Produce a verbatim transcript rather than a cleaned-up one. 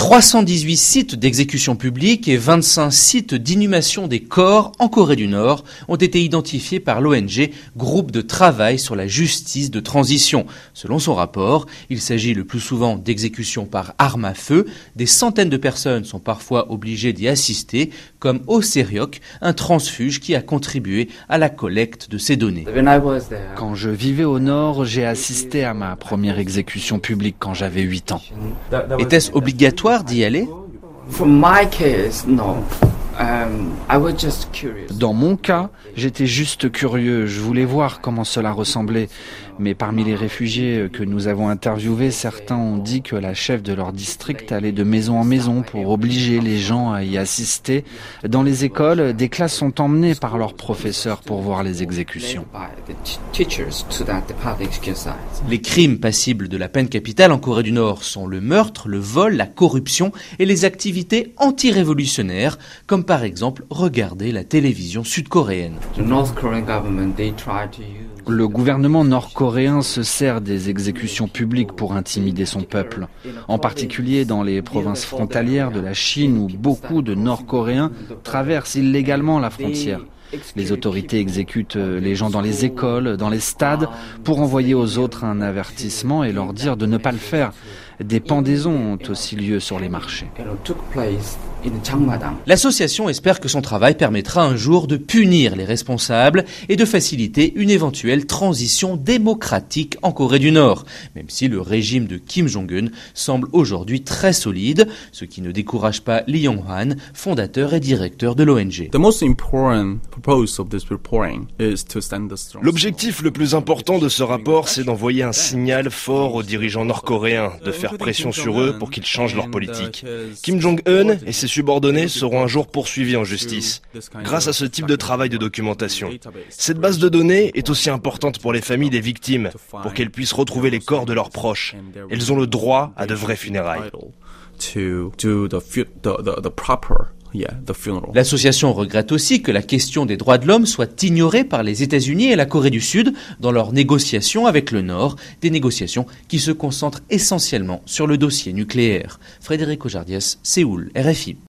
trois cent dix-huit sites d'exécution publique et vingt-cinq sites d'inhumation des corps en Corée du Nord ont été identifiés par l'O N G Groupe de travail sur la justice de transition. Selon son rapport, il s'agit le plus souvent d'exécutions par arme à feu. Des centaines de personnes sont parfois obligées d'y assister, comme Oh Se-ryok, un transfuge qui a contribué à la collecte de ces données. Quand je vivais au Nord, j'ai assisté à ma première exécution publique quand j'avais huit ans. Était-ce obligatoire d'y aller ? Dans mon cas, j'étais juste curieux, je voulais voir comment cela ressemblait. Mais parmi les réfugiés que nous avons interviewés, certains ont dit que la chef de leur district allait de maison en maison pour obliger les gens à y assister. Dans les écoles, des classes sont emmenées par leurs professeurs pour voir les exécutions. Les crimes passibles de la peine capitale en Corée du Nord sont le meurtre, le vol, la corruption et les activités anti-révolutionnaires, comme par exemple regarder la télévision sud-coréenne. Le gouvernement nord-coréen se sert des exécutions publiques pour intimider son peuple, en particulier dans les provinces frontalières de la Chine où beaucoup de Nord-Coréens traversent illégalement la frontière. Les autorités exécutent les gens dans les écoles, dans les stades, pour envoyer aux autres un avertissement et leur dire de ne pas le faire. Des pendaisons ont aussi lieu sur les marchés. L'association espère que son travail permettra un jour de punir les responsables et de faciliter une éventuelle transition démocratique en Corée du Nord, même si le régime de Kim Jong-un semble aujourd'hui très solide, ce qui ne décourage pas Lee Yong-hwan, fondateur et directeur de l'O N G. L'objectif le plus important de ce rapport, c'est d'envoyer un signal fort aux dirigeants nord-coréens, de faire pression sur eux pour qu'ils changent leur politique. Kim Jong-un et ses subordonnés seront un jour poursuivis en justice, grâce à ce type de travail de documentation. Cette base de données est aussi importante pour les familles des victimes, pour qu'elles puissent retrouver les corps de leurs proches. Elles ont le droit à de vraies funérailles. L'association regrette aussi que la question des droits de l'homme soit ignorée par les États-Unis et la Corée du Sud dans leurs négociations avec le Nord, des négociations qui se concentrent essentiellement sur le dossier nucléaire. Frédéric Ojardiès, Séoul, R F I.